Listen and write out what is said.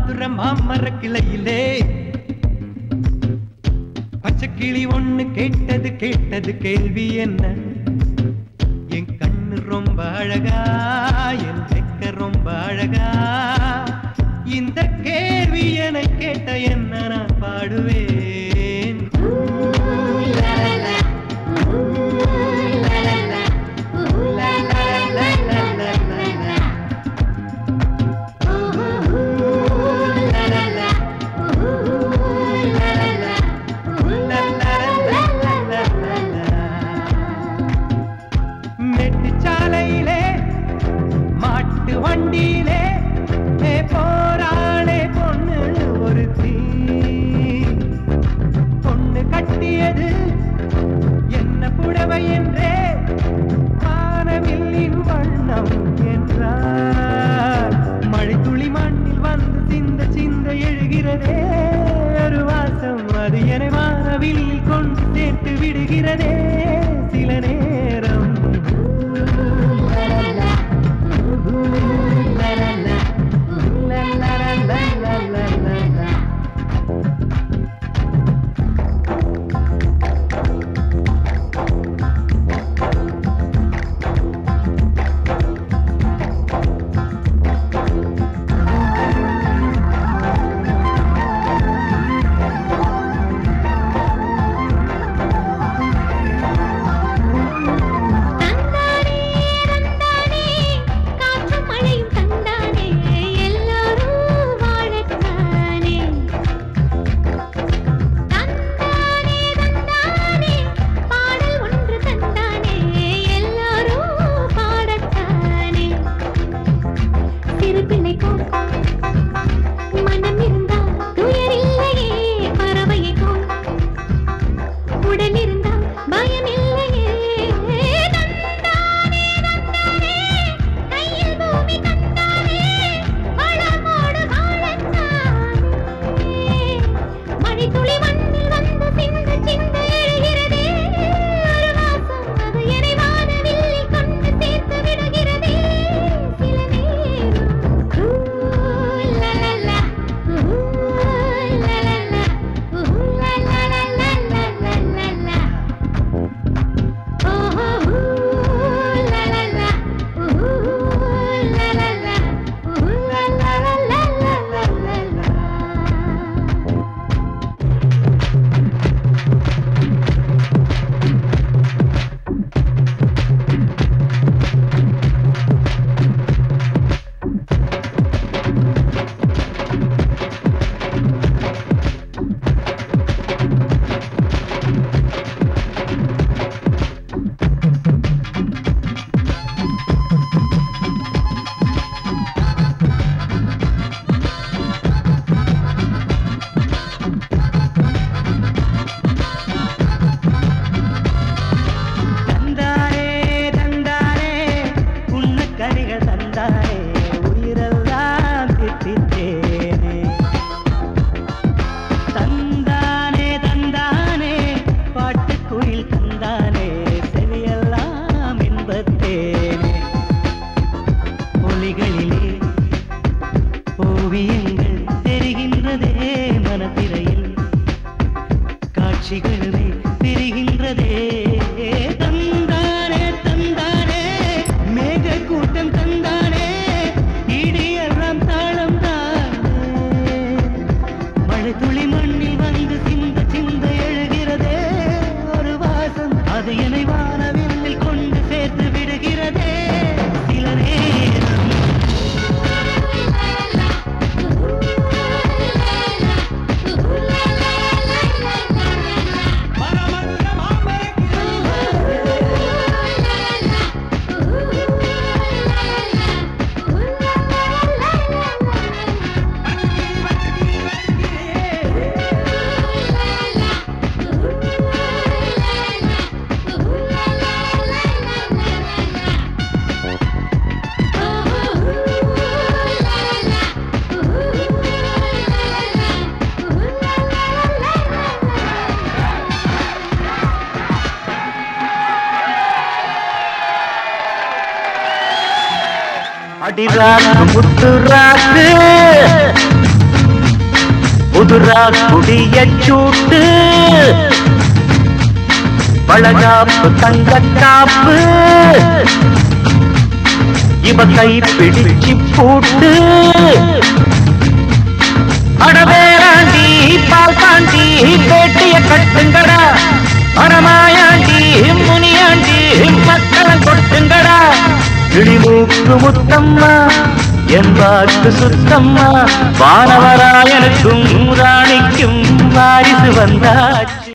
மதுரை மாமர கிளையிலே பச்சை கிளி ஒண்ணு கேட்டது கேட்டது கேள்வி என்ன? என் கண்ணு ரொம்ப அழகா, என் வெக்க ரொம்ப அழகா, இந்த கேள்வி என கேட்ட என்ன நான் பாடுவேன். வண்டியிலே போராளே பொண்ணு ஒருத்தி, பொண்ணு கட்டியது என்ன புடவை என்றே வானவில்லின் வண்ணம் என்றார். மழை துளி மண்ணில் வந்து சிந்த சிந்த எழுகிறதே ஒரு வாசம், அது என வானவில்லில் கொண்டு சேர்த்து விடுகிறதே சில நேரம். அடிராக்கு முத்துராக்கு புதுரா குடிய சூட்டு பழகாப்பு தங்க காப்பு இவ கை பிடிச்சி பூட்டு அடவேராண்டி பால் தாண்டி பேட்டிய கட்டுங்கடா மரமாயாண்டி முனியாண்டி மக்களை கொட்டுங்கடா கிளிமூக்கு முத்தம்மா என் வாக்கு சுத்தம்மா வானவராயனுக்கும் ராணிக்கும் வாரிசு வந்தாச்சு.